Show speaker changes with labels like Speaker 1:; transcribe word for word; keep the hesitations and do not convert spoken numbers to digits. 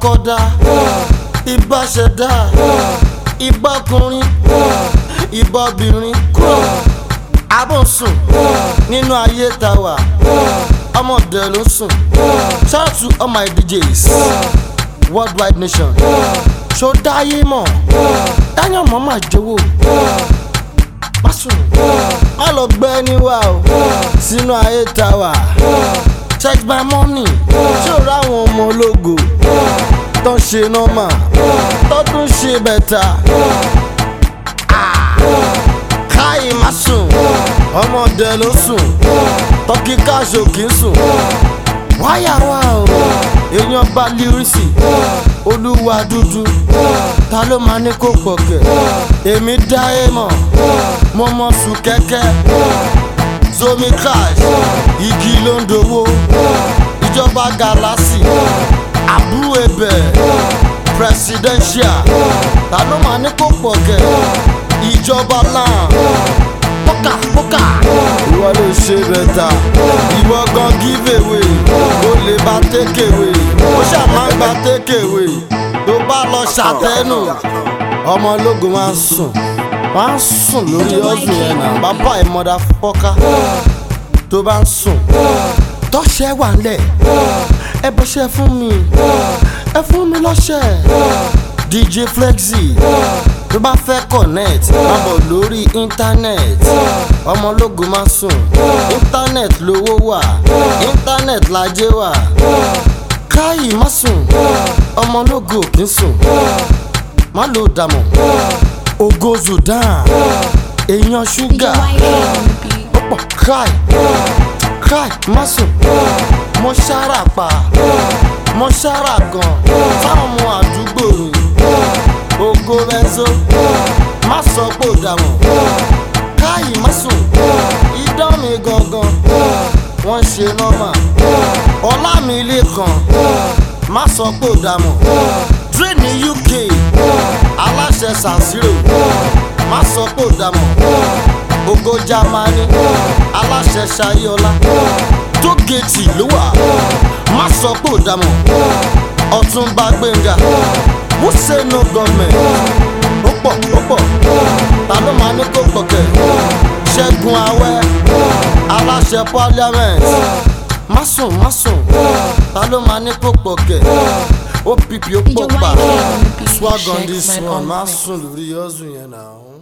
Speaker 1: kọ́dá ìbá ṣẹ̀dá ìbá ọkùnrin ìbá obìnrin abọ́sùn nínú ayé tàwa ọmọdé ló sùn. Shout out to all my D Js worldwide nation. Ṣó dáyé mọ̀ dáyọ̀ mọ́ máa jọ̀wọ́ má sùn má lọ gbẹ́ níwá o sínú ayé tàwa. Check my money ṣé o ráwọn ọmọ ológo tó ń ṣe nọ́mà tó tún ṣe bẹ̀tà. Káyì má sùn ọmọdé ló sùn tọ́kí káṣó kì í sùn. Wáyà wá o èèyàn bá lírísì olúwa dúdú ta ló máa ní kó pọ̀kẹ́. Èmi dá ẹ mọ̀ mo mọ̀ sùn kẹ́kẹ́ zomi crash igi ló ń dowó ìjọba galaxy àbúrò ẹbẹ̀ presidential ta ló máa ní kó pọ̀kẹ́. Ìjọba náà pókà pókà ìwọ ló ṣe bẹ́tà ìwọ gan give away ó lè bá take away ó ṣáà máa ń gba take away tó bá lọ ṣàtẹ́nù ọmọ ológun máa ń sùn máa ń sùn lórí ọ̀sùn yẹn náà bàbá ẹ̀ mọ́dà fọ́ká tó bá ń sùn tọ́ṣẹ́ wà ńlẹ̀ ẹ bọ́ṣẹ́ fún mi ẹ fún mi lọ́ṣẹ́. D J Flexi tó bá fẹ́ connect máa bọ̀ lórí internet ọmọ ológun máa sùn internet lówó wà internet lájẹ́ wà. Káyì má sùn ọmọ ológun kì í sùn má ló dàmọ̀ ògo Sudan èèyàn ṣúgà ó pọ̀. Káyì Káyì má sùn mo ṣára pa mo ṣára gan fáwọn ọmọ àdúgbò mi. Ògo Benzo má sọ pé ò dàmọ̀. Káyì má sùn idán mi gangan wọ́n ṣe nọ́mà. Ọlámilékan má sọ pé ò dàmọ̀. Dre ní U K aláṣẹ San Siro má sọ pé ò dàmọ̀. Ògo Jámánì aláṣẹ Ṣayọ̀lá tó géètì ló wà má sọ pé ò dàmọ̀. Ọ̀túnba Gbénga who say no government ó pọ̀ ó pọ̀ ta ló máa ní kó pọ̀kẹ́. Ṣẹ́gun Awẹ́ aláṣẹ parliament má sùn má sùn ta ló máa ní kó pọ̀kẹ́. Ó pípì ó pọ̀ pa swag on this one má sùn lórí ọ̀sùn yẹn náà.